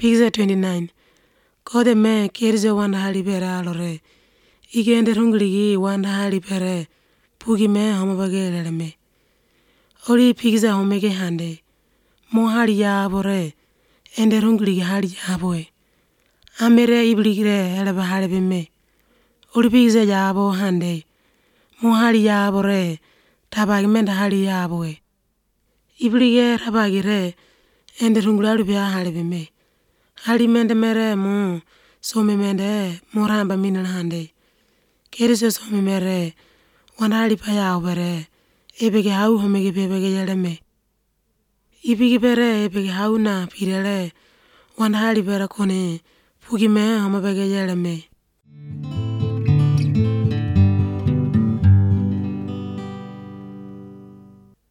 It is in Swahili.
Pizza 29. Kode me kerze wanda hali pere alore. Igende runguligi wanda hali pere. Pugi me homa bagele me. Ori pizza homege hande. Mo hali ya abore. Ende runguligi hali ya aboe. Amere ibligire eleba hali me. Ori pizza ya abo hande. Mo hali ya abore. Tabagi menda hali ya aboe. Iblige rabagire. Ende rungulalu bia hali me. Hali mende mere mo. Some mende moramba minal hande. Kerze some mere. Wanda hali pa ya obere. Ebege hau homege bebege yele me. Ibigi bere ebege hau na pirele. Wanda hali bere kone. Pugi me homa bege yele me.